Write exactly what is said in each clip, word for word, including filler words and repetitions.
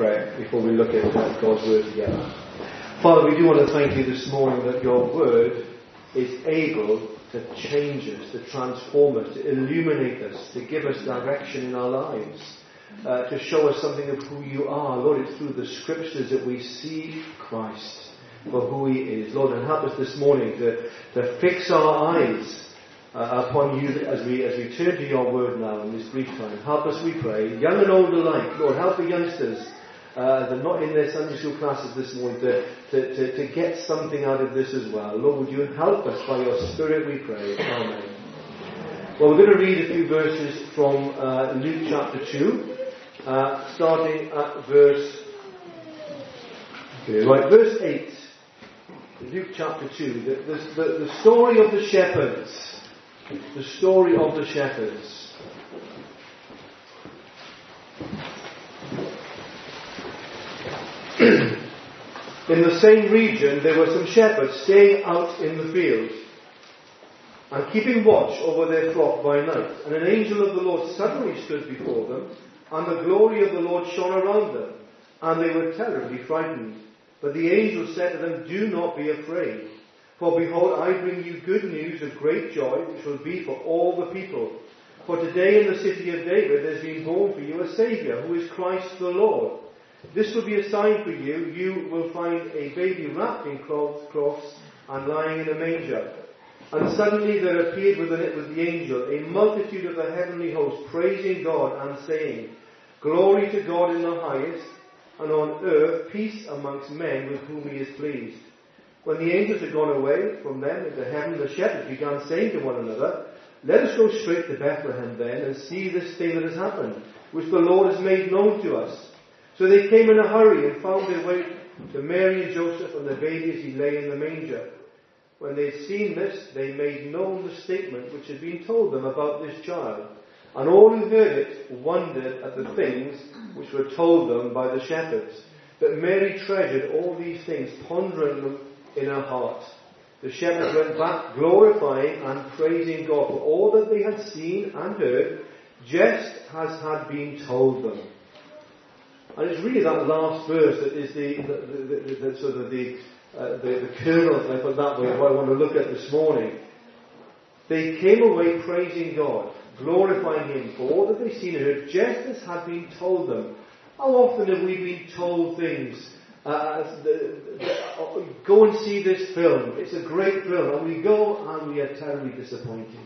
prayer before we look at uh, God's Word together. Father, we do want to thank you this morning that your Word is able to change us, to transform us, to illuminate us, to give us direction in our lives, uh, to show us something of who you are. Lord, it's through the Scriptures that we see Christ for who he is. Lord, and help us this morning to, to fix our eyes Uh, upon you as we as we turn to your word now in this brief time. Help us, we pray, young and old alike. Lord, help the youngsters uh, that are not in their Sunday school classes this morning to, to, to, to get something out of this as well. Lord, would you help us by your Spirit, we pray. Amen. Well, we're going to read a few verses from uh, Luke chapter two, uh, starting at verse okay, right, verse eight. Luke chapter two. The, the, the story of the shepherds. The story of the shepherds. In the same region there were some shepherds staying out in the field and keeping watch over their flock by night. And an angel of the Lord suddenly stood before them, and the glory of the Lord shone around them, and they were terribly frightened. But the angel said to them, "Do not be afraid. For behold, I bring you good news of great joy, which will be for all the people. For today in the city of David there has been born for you a Saviour, who is Christ the Lord. This will be a sign for you. You will find a baby wrapped in cloths and lying in a manger." And suddenly there appeared with it with the angel a multitude of the heavenly host, praising God and saying, "Glory to God in the highest, and on earth peace amongst men with whom he is pleased." When the angels had gone away from them into heaven, the shepherds began saying to one another, "Let us go straight to Bethlehem then, and see this thing that has happened, which the Lord has made known to us." So they came in a hurry and found their way to Mary and Joseph and the baby as he lay in the manger. When they had seen this, they made known the statement which had been told them about this child. And all who heard it wondered at the things which were told them by the shepherds. But Mary treasured all these things, pondering them in her heart. The shepherds went back glorifying and praising God for all that they had seen and heard, just as had been told them. And it's really that last verse that is the, the, the, the, the sort of the, uh, the, the kernel, if I put it that way, of what I want to look at this morning. They came away praising God, glorifying him for all that they'd seen and heard, just as had been told them. How often have we been told things? Uh, the, the, uh, go and see this film. It's a great film. And we go and we are terribly disappointed.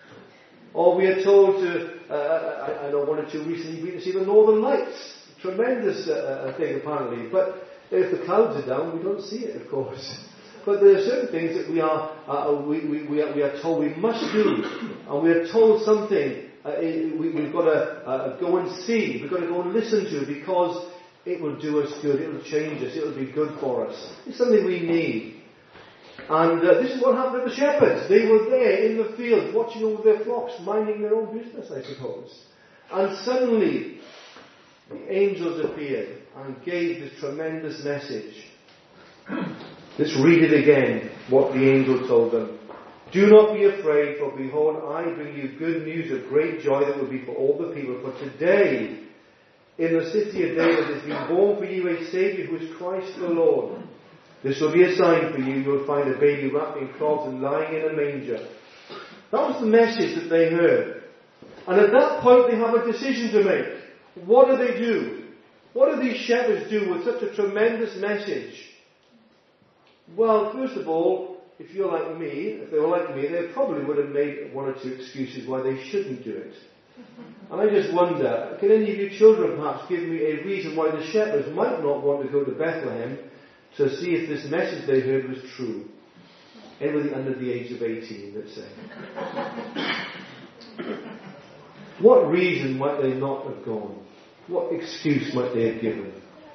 Or we are told to, uh, I, I know one or two recently been to see the Northern Lights. Tremendous uh, thing apparently. But if the clouds are down, we don't see it, of course. But there are certain things that we are, uh, we, we, we, are, we are told we must do. And we are told something uh, we, we've got to uh, go and see. We've got to go and listen to, because it will do us good. It will change us. It will be good for us. It's something we need. And uh, this is what happened to the shepherds. They were there in the field, watching over their flocks, minding their own business, I suppose. And suddenly, the angels appeared and gave this tremendous message. Let's read it again, what the angel told them. "Do not be afraid, for behold, I bring you good news of great joy that will be for all the people. For today, in the city of David has been born for you a Saviour, who is Christ the Lord. This will be a sign for you. You will find a baby wrapped in cloths and lying in a manger." That was the message that they heard. And at that point they have a decision to make. What do they do? What do these shepherds do with such a tremendous message? Well, first of all, if you're like me, if they were like me, they probably would have made one or two excuses why they shouldn't do it. And I just wonder, can any of you children perhaps give me a reason why the shepherds might not want to go to Bethlehem to see if this message they heard was true? Anybody under the age of eighteen, let's say. What reason might they not have gone? What excuse might they have given?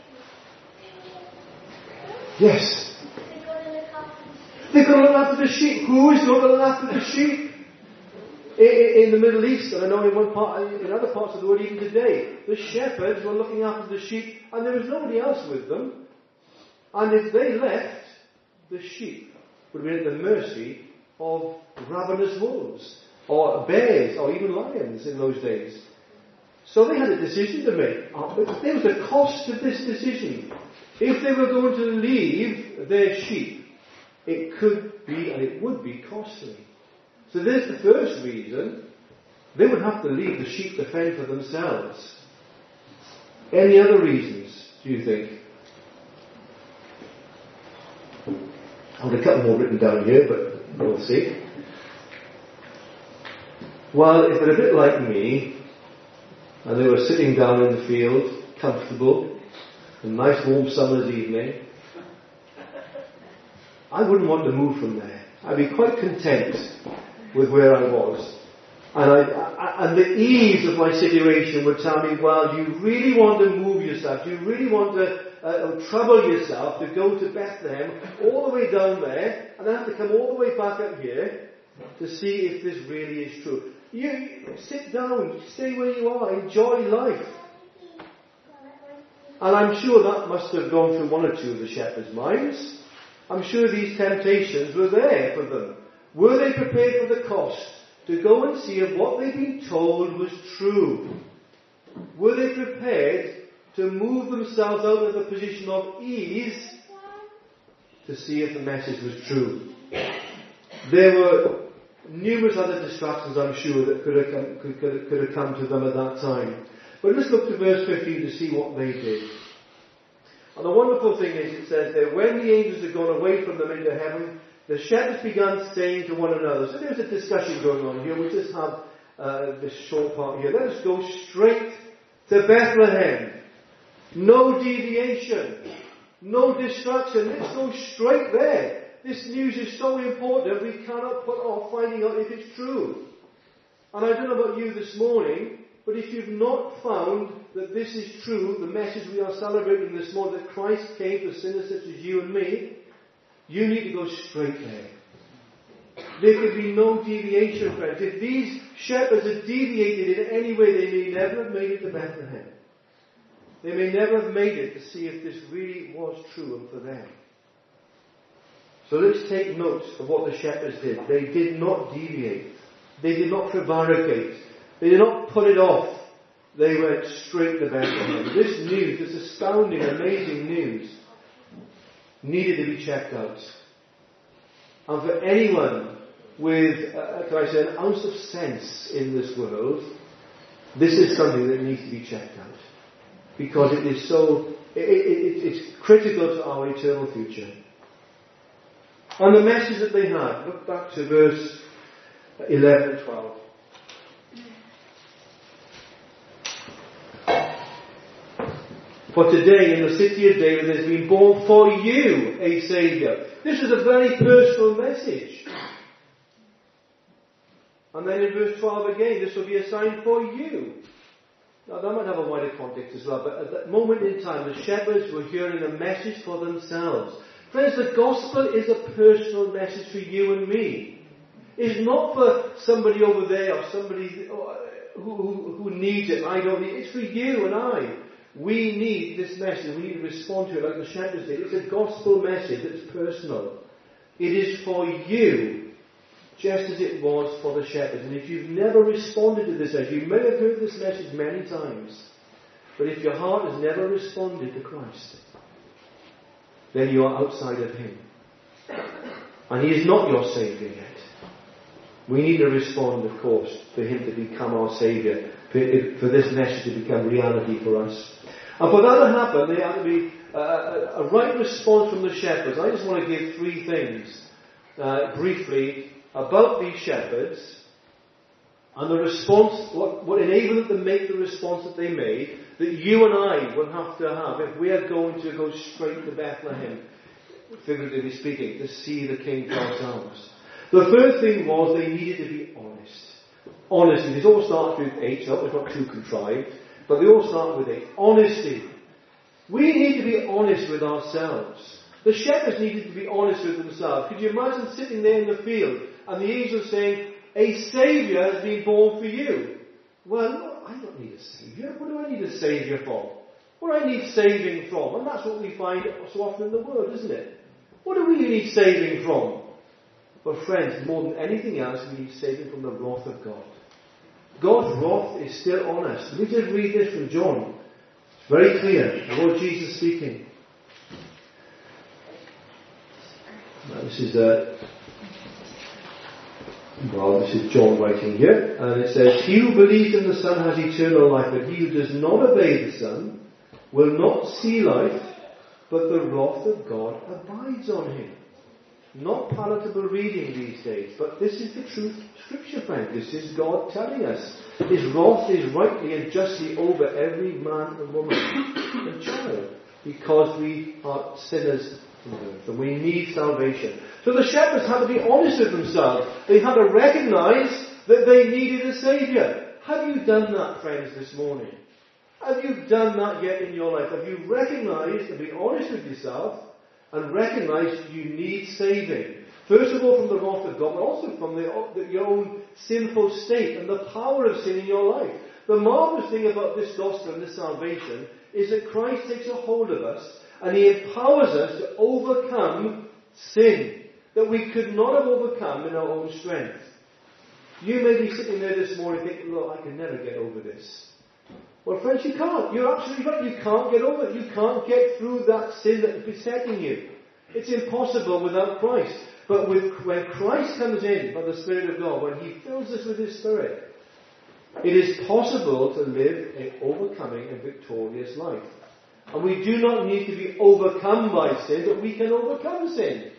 Yes. They've got to look after the sheep. Who is going to look after the sheep? In, in the Middle East, and I know in one part, in other parts of the world even today, the shepherds were looking after the sheep, and there was nobody else with them. And if they left, the sheep would be at the mercy of ravenous wolves, or bears, or even lions in those days. So they had a decision to make. There was a cost to this decision. If they were going to leave their sheep, it could be and it would be costly. So there's the first reason. They would have to leave the sheep to fend for themselves. Any other reasons, do you think? I've got a couple more written down here, but we'll see. Well, if they're a bit like me, and they were sitting down in the field, comfortable, a nice warm summer's evening, I wouldn't want to move from there. I'd be quite content with where I was. And, I, I, and the ease of my situation would tell me, well, you really want to move yourself, you really want to uh, trouble yourself to go to Bethlehem, all the way down there, and then have to come all the way back up here to see if this really is true. You, you sit down, stay where you are, enjoy life. And I'm sure that must have gone through one or two of the shepherds' minds. I'm sure these temptations were there for them. Were they prepared for the cost to go and see if what they'd been told was true? Were they prepared to move themselves out of a position of ease to see if the message was true? There were numerous other distractions, I'm sure, that could have come, could, could, could have come to them at that time. But let's look to verse fifteen to see what they did. And the wonderful thing is, it says there, when the angels had gone away from them into heaven, the shepherds began saying to one another. So there's a discussion going on here. We'll just have uh, this short part here. Let us go straight to Bethlehem. No deviation. No distraction. Let's go straight there. This news is so important, we cannot put off finding out if it's true. And I don't know about you this morning, but if you've not found that this is true, the message we are celebrating this morning, that Christ came for sinners such as you and me, you need to go straight there. There could be no deviation, friends. If these shepherds had deviated in any way, they may never have made it to Bethlehem. They may never have made it to see if this really was true and for them. So let's take note of what the shepherds did. They did not deviate. They did not prevaricate. They did not put it off. They went straight to Bethlehem. This news, this astounding, amazing news, needed to be checked out. And for anyone with, uh, can I say, an ounce of sense in this world, this is something that needs to be checked out. Because it is so, it, it, it's critical to our eternal future. And the message that they had, look back to verse eleven and twelve. For today in the city of David there has been born for you a Saviour. This is a very personal message. And then in verse twelve again, this will be a sign for you. Now that might have a wider context as well, but at that moment in time the shepherds were hearing a message for themselves. Friends, the gospel is a personal message for you and me. It's not for somebody over there or somebody who, who, who needs it. I don't need it. It's for you and I. We need this message. We need to respond to it like the shepherds did. It's a gospel message that's personal. It is for you, just as it was for the shepherds. And if you've never responded to this message, you may have heard this message many times, but if your heart has never responded to Christ, then you are outside of Him. And He is not your Saviour yet. We need to respond, of course, for Him to become our Saviour, for, for this message to become reality for us. And for that to happen, there had to be a, a, a right response from the shepherds. I just want to give three things uh, briefly about these shepherds and the response, what, what enabled them to make the response that they made, that you and I will have to have if we are going to go straight to Bethlehem, figuratively speaking, to see the King for ourselves. The first thing was they needed to be honest. Honesty. This all starts with H, so it's not too contrived, but they all start with H. Honesty. We need to be honest with ourselves. The shepherds needed to be honest with themselves. Could you imagine sitting there in the field and the angel saying, a Saviour has been born for you? Well, I don't need a Saviour. What do I need a Saviour for? What do I need saving from? And that's what we find so often in the world, isn't it? What do we need saving from? But friends, more than anything else, we need saving from the wrath of God. God's wrath is still on us. Let me just read this from John. It's very clear. The Lord Jesus speaking. Now, this is uh, well, this is John writing here, and it says, "He who believes in the Son has eternal life, but he who does not obey the Son will not see life, but the wrath of God abides on him." Not palatable reading these days, but this is the truth of Scripture, friend. This is God telling us. His wrath is rightly and justly over every man and woman and child, because we are sinners on earth and we need salvation. So the shepherds had to be honest with themselves. They had to recognize that they needed a Saviour. Have you done that, friends, this morning? Have you done that yet in your life? Have you recognized and been honest with yourself and recognized you need saving? First of all from the wrath of God, but also from the, the, your own sinful state and the power of sin in your life. The marvelous thing about this gospel and this salvation is that Christ takes a hold of us and He empowers us to overcome sin that we could not have overcome in our own strength. You may be sitting there this morning thinking, "Look, I can never get over this." Well, friends, you can't. You're absolutely right. You can't get over it. You can't get through that sin that is besetting you. It's impossible without Christ. But with, when Christ comes in by the Spirit of God, when He fills us with His Spirit, it is possible to live an overcoming and victorious life. And we do not need to be overcome by sin, but we can overcome sin.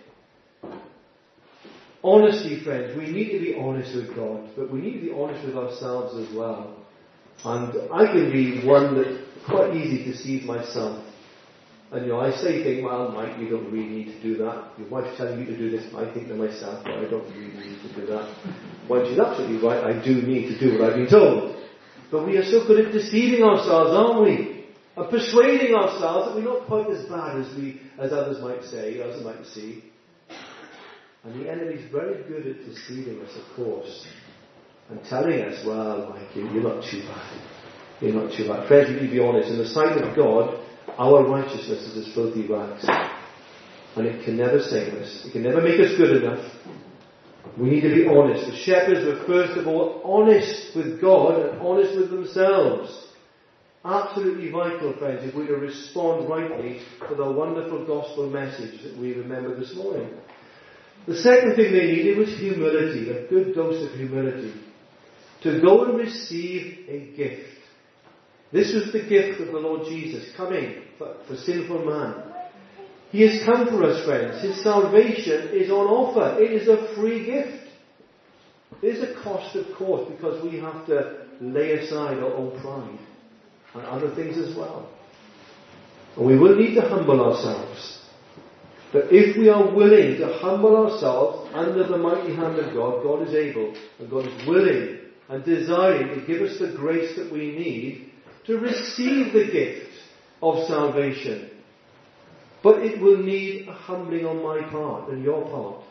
Honesty, friends. We need to be honest with God, but we need to be honest with ourselves as well. And I can be one that quite easy to deceive myself. And you know, I say things, "Well, Mike, you don't really need to do that. Your wife's telling you to do this." I think to myself, "Well, I don't really need to do that." Well, she's absolutely right. I do need to do what I've been told. But we are so good at deceiving ourselves, aren't we? And persuading ourselves that we're not quite as bad as we, as others might say, others might see. And the enemy's very good at deceiving us, of course. And telling us, "Well, Mike, you're not too bad. You're not too bad." Friends, we need to be honest. In the sight of God, our righteousness is as filthy rags. And it can never save us. It can never make us good enough. We need to be honest. The shepherds were first of all honest with God and honest with themselves. Absolutely vital, friends, if we're to respond rightly to the wonderful gospel message that we remember this morning. The second thing they needed was humility, a good dose of humility. To go and receive a gift. This was the gift of the Lord Jesus coming for, for sinful man. He has come for us, friends. His salvation is on offer. It is a free gift. There is a cost, of course, because we have to lay aside our own pride and other things as well. And we will need to humble ourselves. But if we are willing to humble ourselves under the mighty hand of God, God is able and God is willing and desiring to give us the grace that we need to receive the gift of salvation. But it will need a humbling on my part and your part.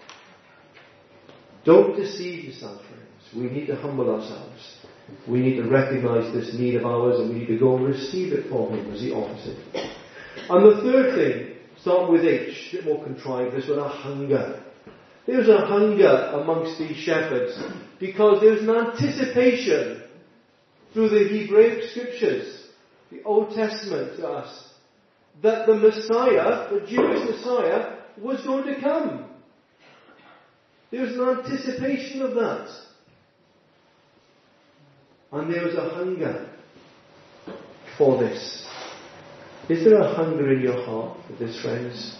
Don't deceive yourself, friends. We need to humble ourselves. We need to recognize this need of ours and we need to go and receive it from Him as He offers it. And the third thing, starting with H, a bit more contrived, this one, a hunger. There was a hunger amongst these shepherds because there was an anticipation through the Hebraic scriptures, the Old Testament to us, that the Messiah, the Jewish Messiah, was going to come. There was an anticipation of that. And there was a hunger for this. Is there a hunger in your heart for this, friends?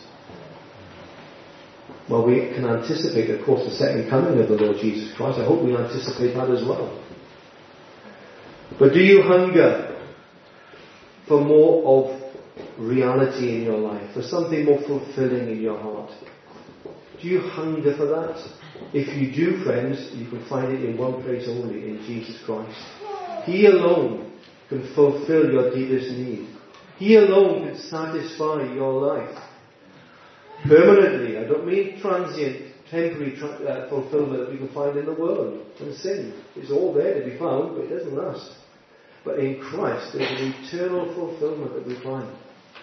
Well, we can anticipate, of course, the second coming of the Lord Jesus Christ. I hope we anticipate that as well. But do you hunger for more of reality in your life, for something more fulfilling in your heart? Do you hunger for that? If you do, friends, you can find it in one place only, in Jesus Christ. He alone can fulfill your deepest need. He alone can satisfy your life. Permanently. I don't mean transient, temporary tra- uh, fulfillment that we can find in the world and sin. It's all there to be found, but it doesn't last. But in Christ, there's an eternal fulfillment that we find.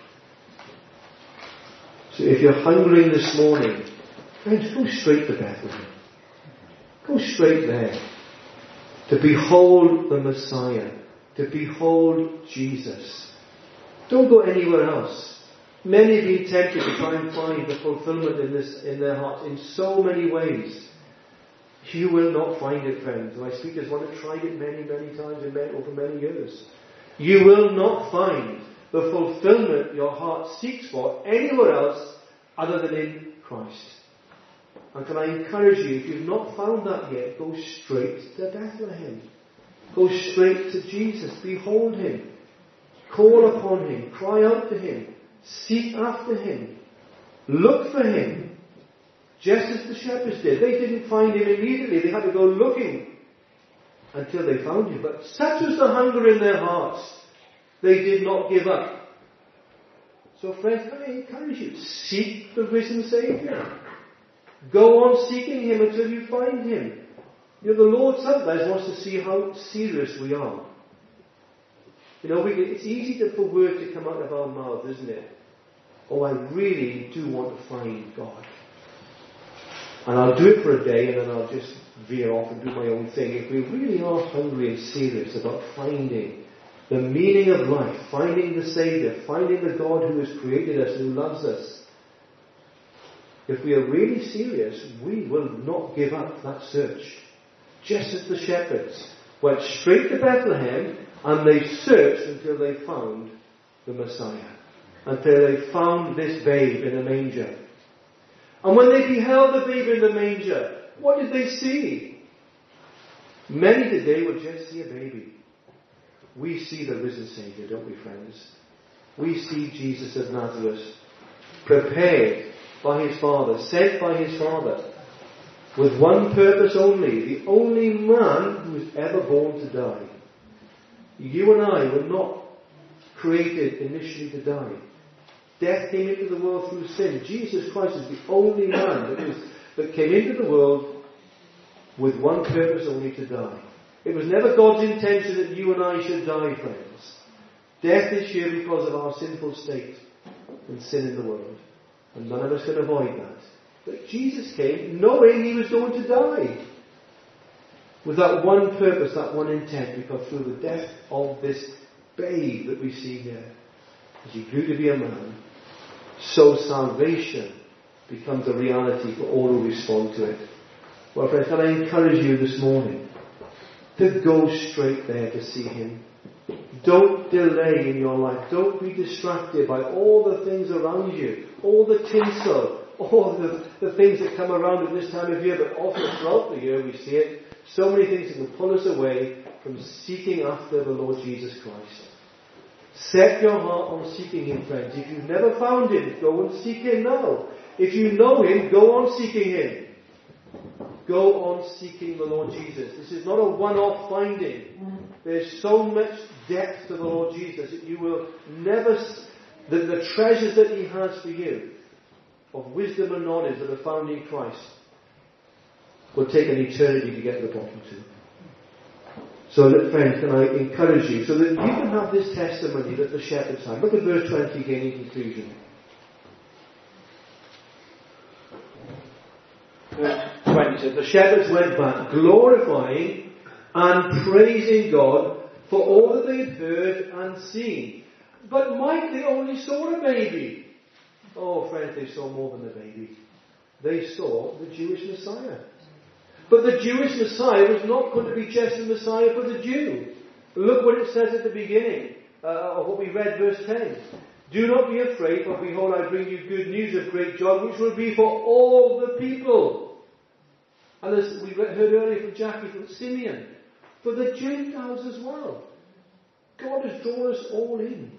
So if you're hungering this morning, friends, go straight to Bethlehem. Go straight there. To behold the Messiah. To behold Jesus. Don't go anywhere else. Many have been tempted to try and find the fulfillment in this in their hearts in so many ways. You will not find it, friends. My speakers want to try it many, many times and many, over many years. You will not find the fulfillment your heart seeks for anywhere else other than in Christ. And can I encourage you, if you've not found that yet, go straight to Bethlehem. Go straight to Jesus. Behold Him. Call upon Him. Cry out to Him. Seek after Him. Look for Him. Just as the shepherds did. They didn't find Him immediately. They had to go looking until they found Him. But such was the hunger in their hearts, they did not give up. So friends, can I encourage you, seek the risen Saviour. Go on seeking Him until you find Him. You know, the Lord sometimes wants to see how serious we are. You know, we, it's easy to, for words to come out of our mouth, isn't it? Oh, I really do want to find God. And I'll do it for a day and then I'll just veer off and do my own thing. If we really are hungry and serious about finding the meaning of life, finding the Saviour, finding the God who has created us, who loves us, if we are really serious, we will not give up that search. Just as the shepherds went straight to Bethlehem and they searched until they found the Messiah. Until they found this babe in a manger. And when they beheld the babe in the manger, what did they see? Many today would just see a baby. We see the risen Saviour, don't we, friends? We see Jesus of Nazareth, prepared by His Father, sent by His Father, with one purpose only, the only man who was ever born to die. You and I were not created initially to die. Death came into the world through sin. Jesus Christ is the only man that, was, that came into the world with one purpose only, to die. It was never God's intention that you and I should die, friends. Death is here because of our sinful state and sin in the world. And none of us can avoid that. But Jesus came knowing He was going to die. With that one purpose, that one intent, because through the death of this babe that we see here, as He grew to be a man, so salvation becomes a reality for all who respond to it. Well, friends, can I encourage you this morning to go straight there to see Him. Don't delay in your life. Don't be distracted by all the things around you, all the tinsel, all the, the things that come around at this time of year, but also throughout the year we see it. So many things that can pull us away from seeking after the Lord Jesus Christ. Set your heart on seeking Him, friends. If you've never found Him, go and seek Him now. If you know Him, go on seeking Him. Go on seeking the Lord Jesus. This is not a one-off finding. There's so much depth to the Lord Jesus that you will never... The, the treasures that He has for you of wisdom and knowledge that are found in Christ will take an eternity to get to the bottom to. So, friends, can I encourage you so that you can have this testimony that the shepherds had. Look at verse twenty again in conclusion. Verse twenty says, the shepherds went back, glorifying and praising God for all that they had heard and seen. But Mike, they only saw a baby. Oh, friends, they saw more than a baby. They saw the Jewish Messiah. But the Jewish Messiah was not going to be just the Messiah for the Jew. Look what it says at the beginning uh, of what we read, verse ten. Do not be afraid, for behold, I bring you good news of great joy, which will be for all the people. And as we heard earlier from Jackie, from Simeon, for the Gentiles as well. God has drawn us all in.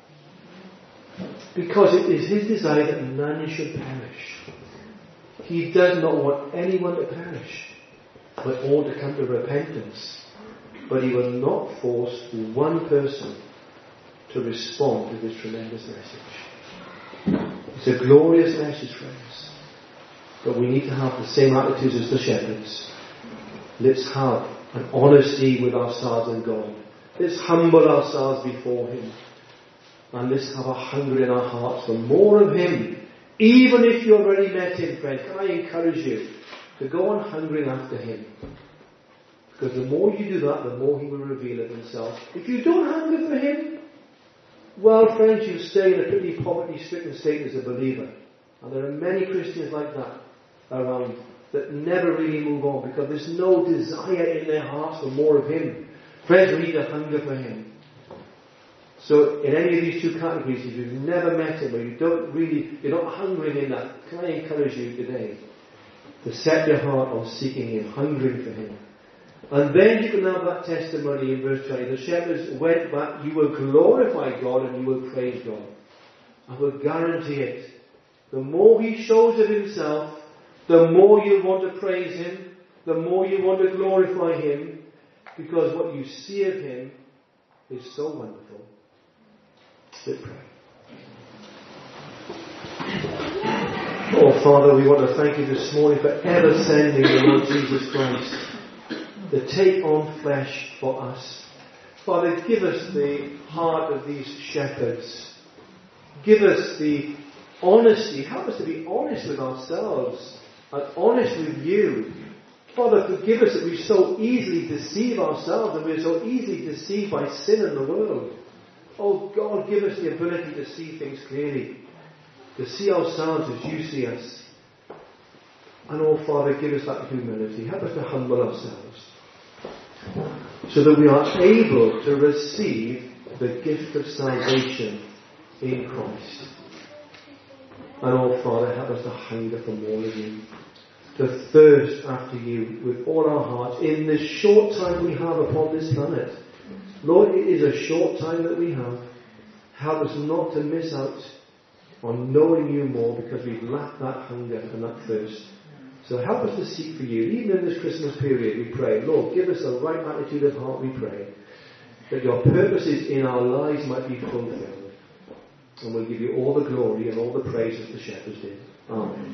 Because it is His desire that none should perish. He does not want anyone to perish, but all to come to repentance. But He will not force one person to respond to this tremendous message. It's a glorious message, friends. But we need to have the same attitudes as the shepherds. Let's have an honesty with ourselves and God. Let's humble ourselves before Him. And let's have a hunger in our hearts for more of Him. Even if you already met Him, friend, can I encourage you to go on hungering after Him? Because the more you do that, the more he will reveal of himself. If you don't hunger for him, well, friends, you stay in a pretty poverty-stricken state as a believer. And there are many Christians like that around that never really move on because there's no desire in their hearts for more of him. Friends, we need to hunger for him. So in any of these two categories, if you've never met him or you don't really, you're not hungering in that, can I encourage you today to set your heart on seeking him, hungering for him. And then you can have that testimony in verse twenty. The shepherds went back, you will glorify God and you will praise God. I will guarantee it. The more he shows of himself, the more you want to praise him, the more you want to glorify him, because what you see of him is so wonderful. Let's pray. Oh Father, we want to thank you this morning for ever sending the Lord Jesus Christ to take on flesh for us. Father, give us the heart of these shepherds. Give us the honesty. Help us to be honest with ourselves and honest with you. Father, forgive us that we so easily deceive ourselves and we're so easily deceived by sin in the world. Oh God, give us the ability to see things clearly, to see ourselves as you see us. And oh Father, give us that humility. Help us to humble ourselves so that we are able to receive the gift of salvation in Christ. And oh Father, help us to hunger for more of you, to thirst after you with all our hearts in this short time we have upon this planet. Lord, it is a short time that we have. Help us not to miss out on knowing you more because we've lacked that hunger and that thirst. So help us to seek for you. Even in this Christmas period, we pray, Lord, give us a right attitude of heart, we pray, that your purposes in our lives might be fulfilled. And we'll give you all the glory and all the praise as the shepherds did. Amen.